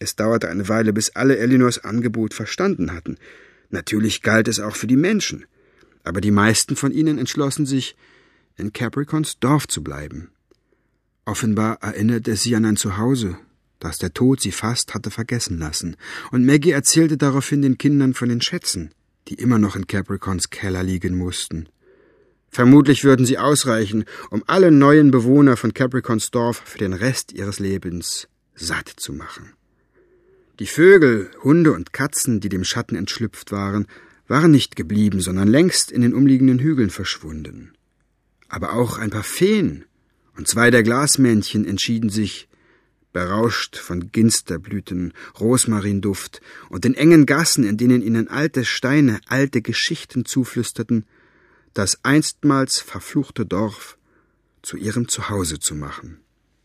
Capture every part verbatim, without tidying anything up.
Es dauerte eine Weile, bis alle Elinors Angebot verstanden hatten. Natürlich galt es auch für die Menschen, aber die meisten von ihnen entschlossen sich, in Capricons Dorf zu bleiben. Offenbar erinnerte es sie an ein Zuhause, das der Tod sie fast hatte vergessen lassen, und Maggie erzählte daraufhin den Kindern von den Schätzen, die immer noch in Capricons Keller liegen mussten. Vermutlich würden sie ausreichen, um alle neuen Bewohner von Capricons Dorf für den Rest ihres Lebens satt zu machen. Die Vögel, Hunde und Katzen, die dem Schatten entschlüpft waren, waren nicht geblieben, sondern längst in den umliegenden Hügeln verschwunden. Aber auch ein paar Feen und zwei der Glasmännchen entschieden sich, berauscht von Ginsterblüten, Rosmarinduft und den engen Gassen, in denen ihnen alte Steine alte Geschichten zuflüsterten, das einstmals verfluchte Dorf zu ihrem Zuhause zu machen.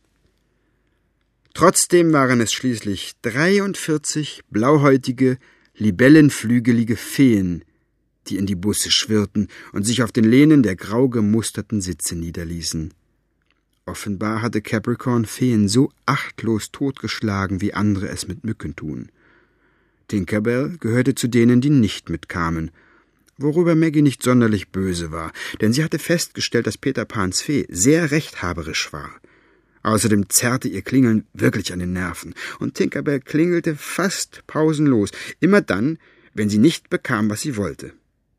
Trotzdem waren es schließlich dreiundvierzig blauhäutige, libellenflügelige Feen, die in die Busse schwirrten und sich auf den Lehnen der grau gemusterten Sitze niederließen. Offenbar hatte Capricorn Feen so achtlos totgeschlagen, wie andere es mit Mücken tun. Tinkerbell gehörte zu denen, die nicht mitkamen, worüber Maggie nicht sonderlich böse war, denn sie hatte festgestellt, dass Peter Pans Fee sehr rechthaberisch war. Außerdem zerrte ihr Klingeln wirklich an den Nerven, und Tinkerbell klingelte fast pausenlos, immer dann, wenn sie nicht bekam, was sie wollte.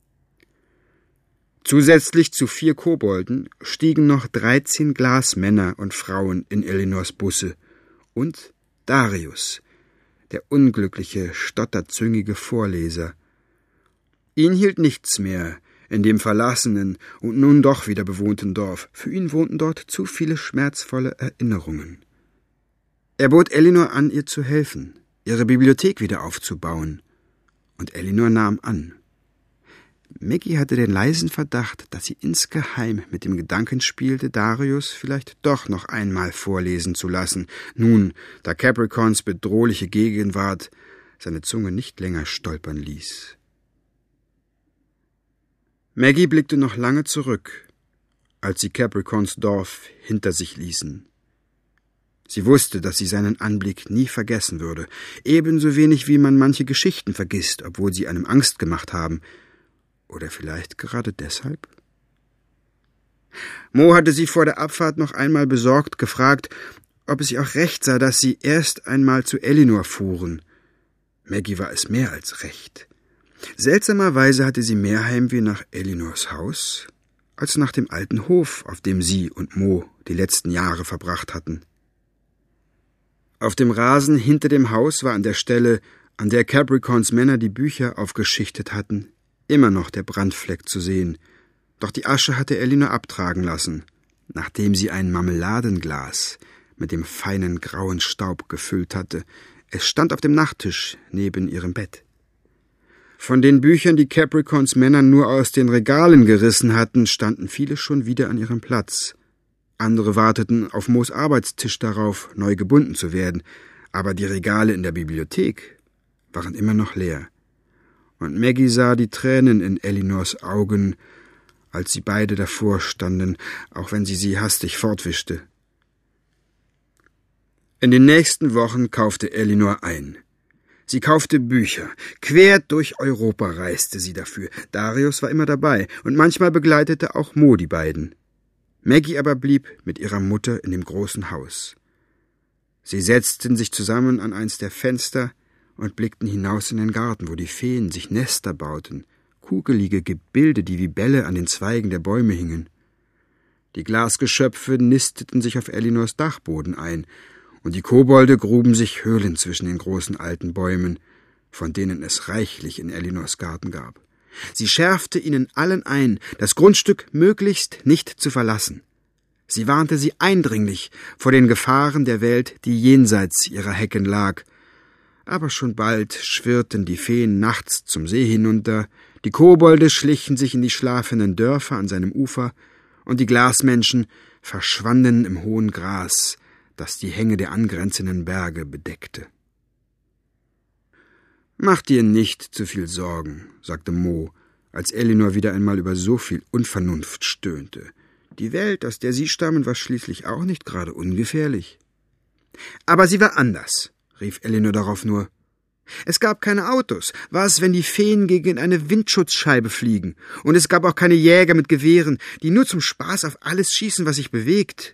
Zusätzlich zu vier Kobolden stiegen noch dreizehn Glasmänner und Frauen in Elinors Busse und Darius, der unglückliche, stotterzüngige Vorleser. Ihn hielt nichts mehr in dem verlassenen und nun doch wieder bewohnten Dorf. Für ihn wohnten dort zu viele schmerzvolle Erinnerungen. Er bot Elinor an, ihr zu helfen, ihre Bibliothek wieder aufzubauen, und Elinor nahm an. Maggie hatte den leisen Verdacht, dass sie insgeheim mit dem Gedanken spielte, Darius vielleicht doch noch einmal vorlesen zu lassen, nun, da Capricons bedrohliche Gegenwart seine Zunge nicht länger stolpern ließ. Maggie blickte noch lange zurück, als sie Capricons Dorf hinter sich ließen. Sie wusste, dass sie seinen Anblick nie vergessen würde, ebenso wenig wie man manche Geschichten vergisst, obwohl sie einem Angst gemacht haben. Oder vielleicht gerade deshalb? Mo hatte sie vor der Abfahrt noch einmal besorgt gefragt, ob es ihr auch recht sei, dass sie erst einmal zu Elinor fuhren. Maggie war es mehr als recht. Seltsamerweise hatte sie mehr Heimweh nach Elinors Haus als nach dem alten Hof, auf dem sie und Mo die letzten Jahre verbracht hatten. Auf dem Rasen hinter dem Haus war an der Stelle, an der Capricons Männer die Bücher aufgeschichtet hatten, immer noch der Brandfleck zu sehen, doch die Asche hatte Elinor abtragen lassen, nachdem sie ein Marmeladenglas mit dem feinen grauen Staub gefüllt hatte. Es stand auf dem Nachttisch neben ihrem Bett. Von den Büchern, die Capricons Männer nur aus den Regalen gerissen hatten, standen viele schon wieder an ihrem Platz. Andere warteten auf Moos Arbeitstisch darauf, neu gebunden zu werden, aber die Regale in der Bibliothek waren immer noch leer. Und Maggie sah die Tränen in Elinors Augen, als sie beide davor standen, auch wenn sie sie hastig fortwischte. In den nächsten Wochen kaufte Elinor ein. Sie kaufte Bücher. Quer durch Europa reiste sie dafür. Darius war immer dabei, und manchmal begleitete auch Mo die beiden. Maggie aber blieb mit ihrer Mutter in dem großen Haus. Sie setzten sich zusammen an eins der Fenster und blickten hinaus in den Garten, wo die Feen sich Nester bauten, kugelige Gebilde, die wie Bälle an den Zweigen der Bäume hingen. Die Glasgeschöpfe nisteten sich auf Elinors Dachboden ein, und die Kobolde gruben sich Höhlen zwischen den großen alten Bäumen, von denen es reichlich in Elinors Garten gab. Sie schärfte ihnen allen ein, das Grundstück möglichst nicht zu verlassen. Sie warnte sie eindringlich vor den Gefahren der Welt, die jenseits ihrer Hecken lag. Aber schon bald schwirrten die Feen nachts zum See hinunter, die Kobolde schlichen sich in die schlafenden Dörfer an seinem Ufer, und die Glasmenschen verschwanden im hohen Gras, das die Hänge der angrenzenden Berge bedeckte. »Mach dir nicht zu viel Sorgen«, sagte Mo, als Elinor wieder einmal über so viel Unvernunft stöhnte. Die Welt, aus der sie stammen, war schließlich auch nicht gerade ungefährlich. »Aber sie war anders«, rief Elinor darauf nur. Es gab keine Autos. Was, wenn die Feen gegen eine Windschutzscheibe fliegen? Und es gab auch keine Jäger mit Gewehren, die nur zum Spaß auf alles schießen, was sich bewegt.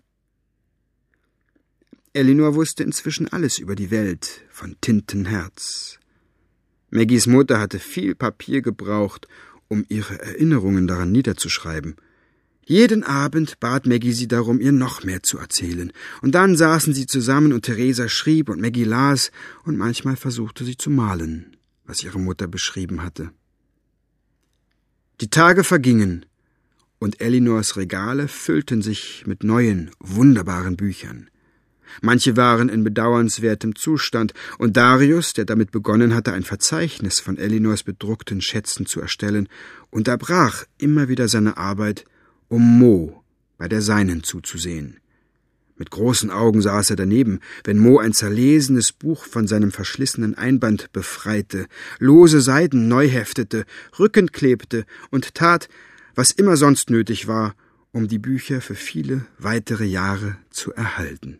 Elinor wusste inzwischen alles über die Welt von Tintenherz. Maggies Mutter hatte viel Papier gebraucht, um ihre Erinnerungen daran niederzuschreiben. Jeden Abend bat Maggie sie darum, ihr noch mehr zu erzählen. Und dann saßen sie zusammen und Theresa schrieb und Maggie las und manchmal versuchte sie zu malen, was ihre Mutter beschrieben hatte. Die Tage vergingen und Elinors Regale füllten sich mit neuen, wunderbaren Büchern. Manche waren in bedauernswertem Zustand, und Darius, der damit begonnen hatte, ein Verzeichnis von Elinors bedruckten Schätzen zu erstellen, unterbrach immer wieder seine Arbeit, um Mo bei der seinen zuzusehen. Mit großen Augen saß er daneben, wenn Mo ein zerlesenes Buch von seinem verschlissenen Einband befreite, lose Seiten neu heftete, Rücken klebte und tat, was immer sonst nötig war, um die Bücher für viele weitere Jahre zu erhalten.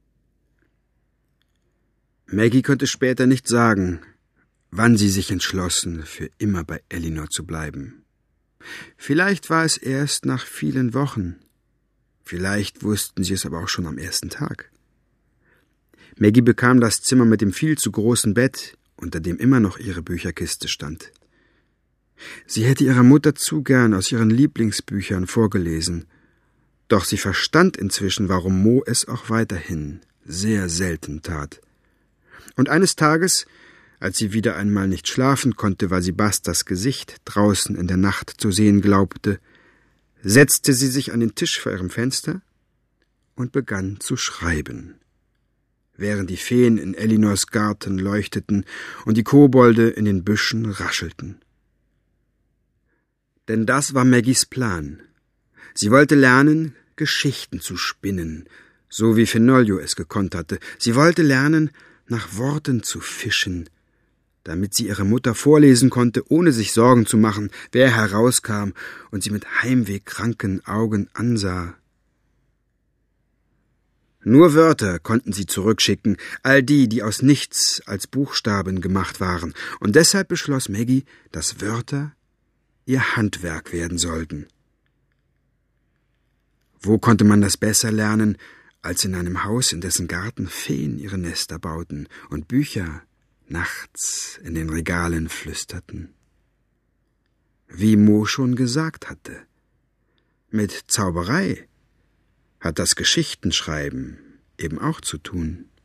Maggie konnte später nicht sagen, wann sie sich entschlossen, für immer bei Elinor zu bleiben. Vielleicht war es erst nach vielen Wochen. Vielleicht wussten sie es aber auch schon am ersten Tag. Maggie bekam das Zimmer mit dem viel zu großen Bett, unter dem immer noch ihre Bücherkiste stand. Sie hätte ihrer Mutter zu gern aus ihren Lieblingsbüchern vorgelesen, doch sie verstand inzwischen, warum Mo es auch weiterhin sehr selten tat. Und eines Tages, als sie wieder einmal nicht schlafen konnte, weil sie Bastas Gesicht draußen in der Nacht zu sehen glaubte, setzte sie sich an den Tisch vor ihrem Fenster und begann zu schreiben, während die Feen in Elinors Garten leuchteten und die Kobolde in den Büschen raschelten. Denn das war Maggies Plan. Sie wollte lernen, Geschichten zu spinnen, so wie Fenolio es gekonnt hatte. Sie wollte lernen, nach Worten zu fischen, damit sie ihrer Mutter vorlesen konnte, ohne sich Sorgen zu machen, wer herauskam und sie mit heimwehkranken Augen ansah. Nur Wörter konnten sie zurückschicken, all die, die aus nichts als Buchstaben gemacht waren, und deshalb beschloss Maggie, dass Wörter ihr Handwerk werden sollten. Wo konnte man das besser lernen, als in einem Haus, in dessen Garten Feen ihre Nester bauten und Bücher nachts in den Regalen flüsterten? Wie Mo schon gesagt hatte, mit Zauberei hat das Geschichtenschreiben eben auch zu tun.